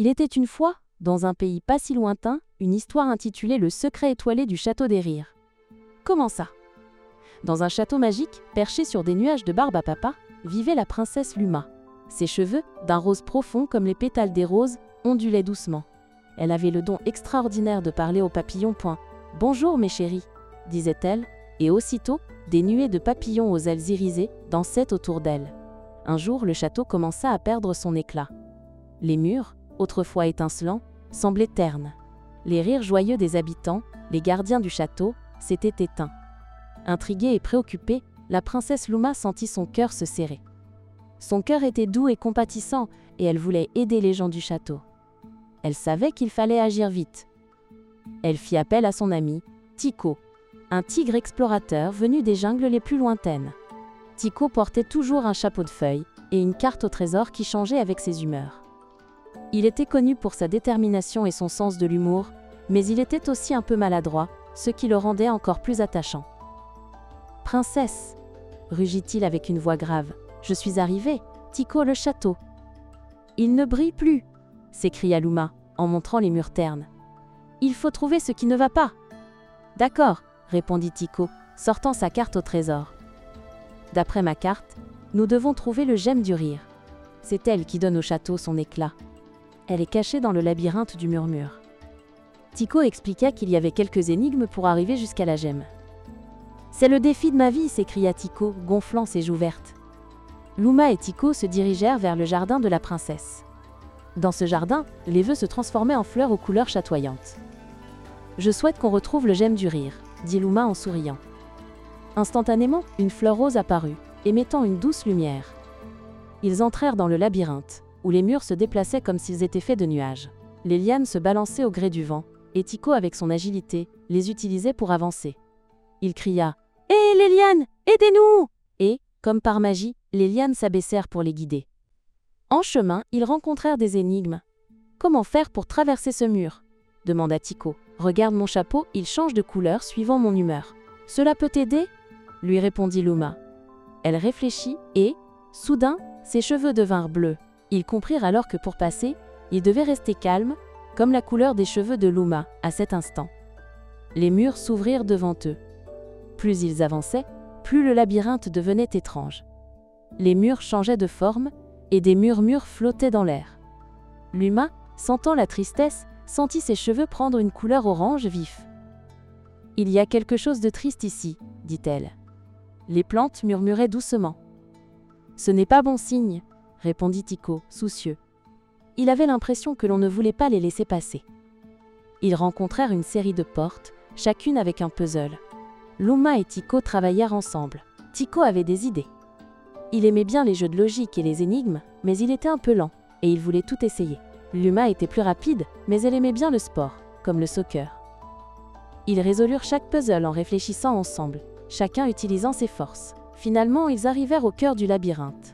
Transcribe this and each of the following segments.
Il était une fois, dans un pays pas si lointain, une histoire intitulée Le secret étoilé du château des rires. Comment ça? Dans un château magique, perché sur des nuages de barbe à papa, vivait la princesse Luma. Ses cheveux, d'un rose profond comme les pétales des roses, ondulaient doucement. Elle avait le don extraordinaire de parler aux papillons. « Bonjour mes chéris », disait-elle, et aussitôt, des nuées de papillons aux ailes irisées dansaient autour d'elle. Un jour, le château commença à perdre son éclat. Les murs, autrefois étincelants, semblaient ternes. Les rires joyeux des habitants, les gardiens du château, s'étaient éteints. Intriguée et préoccupée, la princesse Luma sentit son cœur se serrer. Son cœur était doux et compatissant, et elle voulait aider les gens du château. Elle savait qu'il fallait agir vite. Elle fit appel à son ami, Tycho, un tigre explorateur venu des jungles les plus lointaines. Tycho portait toujours un chapeau de feuilles et une carte au trésor qui changeait avec ses humeurs. Il était connu pour sa détermination et son sens de l'humour, mais il était aussi un peu maladroit, ce qui le rendait encore plus attachant. « Princesse !» rugit-il avec une voix grave. « Je suis arrivé, Tycho le château. »« Il ne brille plus !» s'écria Luma, en montrant les murs ternes. « Il faut trouver ce qui ne va pas. »« D'accord, » répondit Tycho, sortant sa carte au trésor. « D'après ma carte, nous devons trouver le gemme du rire. C'est elle qui donne au château son éclat. Elle est cachée dans le labyrinthe du murmure. » Tycho expliqua qu'il y avait quelques énigmes pour arriver jusqu'à la gemme. « C'est le défi de ma vie !» s'écria Tycho, gonflant ses joues vertes. Luma et Tycho se dirigèrent vers le jardin de la princesse. Dans ce jardin, les vœux se transformaient en fleurs aux couleurs chatoyantes. « Je souhaite qu'on retrouve le gemme du rire », dit Luma en souriant. Instantanément, une fleur rose apparut, émettant une douce lumière. Ils entrèrent dans le labyrinthe, où les murs se déplaçaient comme s'ils étaient faits de nuages. Les lianes se balançaient au gré du vent, et Tycho, avec son agilité, les utilisait pour avancer. Il cria « Hé, les lianes, aidez-nous !» Et, comme par magie, les lianes s'abaissèrent pour les guider. En chemin, ils rencontrèrent des énigmes. « Comment faire pour traverser ce mur ?» demanda Tycho. « Regarde mon chapeau, il change de couleur suivant mon humeur. Cela peut t'aider ?» lui répondit Luma. Elle réfléchit et, soudain, ses cheveux devinrent bleus. Ils comprirent alors que pour passer, ils devaient rester calmes, comme la couleur des cheveux de Luma, à cet instant. Les murs s'ouvrirent devant eux. Plus ils avançaient, plus le labyrinthe devenait étrange. Les murs changeaient de forme, et des murmures flottaient dans l'air. Luma, sentant la tristesse, sentit ses cheveux prendre une couleur orange vif. « Il y a quelque chose de triste ici, » dit-elle. Les plantes murmuraient doucement. « Ce n'est pas bon signe, » répondit Tycho, soucieux. Il avait l'impression que l'on ne voulait pas les laisser passer. Ils rencontrèrent une série de portes, chacune avec un puzzle. Luma et Tycho travaillèrent ensemble. Tycho avait des idées. Il aimait bien les jeux de logique et les énigmes, mais il était un peu lent, et il voulait tout essayer. Luma était plus rapide, mais elle aimait bien le sport, comme le soccer. Ils résolurent chaque puzzle en réfléchissant ensemble, chacun utilisant ses forces. Finalement, ils arrivèrent au cœur du labyrinthe.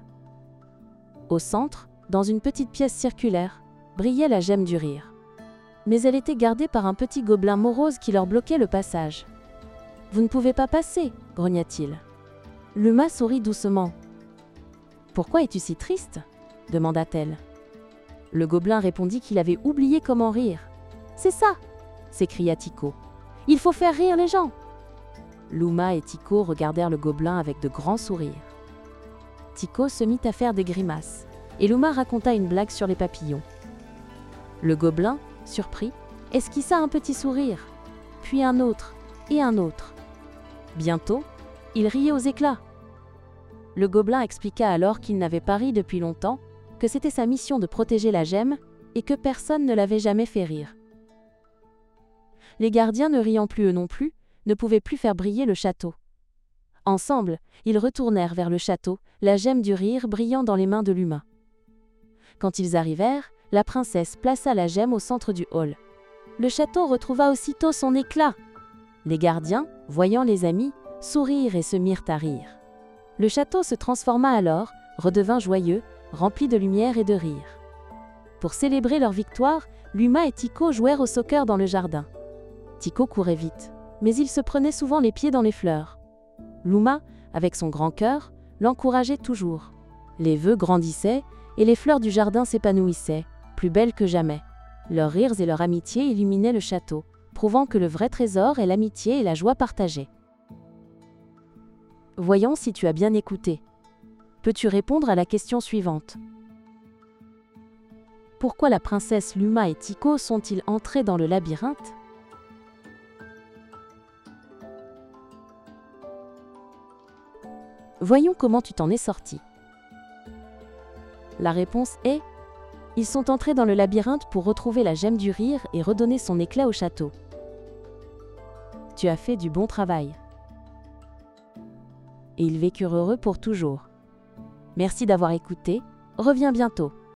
Au centre, dans une petite pièce circulaire, brillait la gemme du rire. Mais elle était gardée par un petit gobelin morose qui leur bloquait le passage. « Vous ne pouvez pas passer !» grogna-t-il. Luma sourit doucement. « Pourquoi es-tu si triste ?» demanda-t-elle. Le gobelin répondit qu'il avait oublié comment rire. « C'est ça !» s'écria Tycho. « Il faut faire rire les gens !» Luma et Tycho regardèrent le gobelin avec de grands sourires. Tycho se mit à faire des grimaces, et Luma raconta une blague sur les papillons. Le gobelin, surpris, esquissa un petit sourire, puis un autre, et un autre. Bientôt, il riait aux éclats. Le gobelin expliqua alors qu'il n'avait pas ri depuis longtemps, que c'était sa mission de protéger la gemme, et que personne ne l'avait jamais fait rire. Les gardiens, ne riant plus eux non plus, ne pouvaient plus faire briller le château. Ensemble, ils retournèrent vers le château, la gemme du rire brillant dans les mains de Luma. Quand ils arrivèrent, la princesse plaça la gemme au centre du hall. Le château retrouva aussitôt son éclat. Les gardiens, voyant les amis, sourirent et se mirent à rire. Le château se transforma alors, redevint joyeux, rempli de lumière et de rire. Pour célébrer leur victoire, Luma et Tycho jouèrent au soccer dans le jardin. Tycho courait vite, mais il se prenait souvent les pieds dans les fleurs. Luma, avec son grand cœur, l'encourageait toujours. Les vœux grandissaient et les fleurs du jardin s'épanouissaient, plus belles que jamais. Leurs rires et leur amitié illuminaient le château, prouvant que le vrai trésor est l'amitié et la joie partagée. Voyons si tu as bien écouté. Peux-tu répondre à la question suivante? Pourquoi la princesse Luma et Tycho sont-ils entrés dans le labyrinthe? Voyons comment tu t'en es sorti. La réponse est: ils sont entrés dans le labyrinthe pour retrouver la gemme du rire et redonner son éclat au château. Tu as fait du bon travail. Et ils vécurent heureux pour toujours. Merci d'avoir écouté, reviens bientôt.